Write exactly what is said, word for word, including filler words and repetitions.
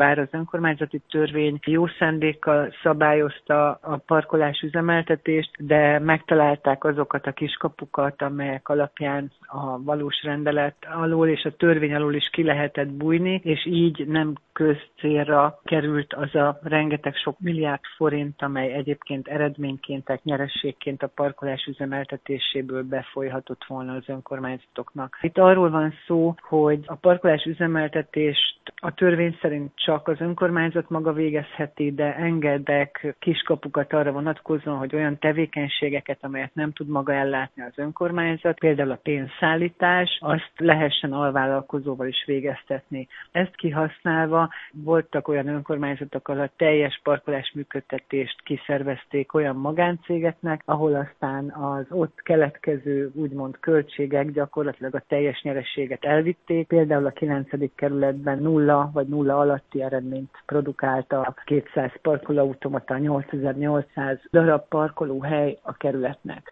bár az önkormányzati törvény jó szándékkal szabályozta a parkolás üzemeltetést, de megtalálták azokat a kiskapukat, amelyek alapján a valós rendelet alól és a törvény alól is ki lehetett bújni, és így nem közcélra került az a rengeteg sok milliárd forint, amely egyébként eredményként, tehát nyerességként a parkolás üzemeltetéséből befolyhatott volna az önkormányzatoknak. Itt arról van szó, hogy a parkolás üzemeltetést a törvény szerint csak az önkormányzat maga végezheti, de engedek kiskapukat arra vonatkozóan, hogy olyan tevékenységeket, amelyet nem tud maga ellátni az önkormányzat, például a pénzszállítás, azt lehessen alvállalkozóval is végeztetni. Ezt kihasználva voltak olyan önkormányzatok, ahol a teljes parkolás működtetést kiszervezték olyan magáncégeknek, ahol aztán az ott keletkező úgymond költségek gyakorlatilag a teljes nyereséget elvitték. Például a kilencedik kerületben nulla vagy nulla alatti eredményt produkált a kétszáz parkolóautomata, nyolcezer-nyolcszáz darab parkolóhely a kerületnek.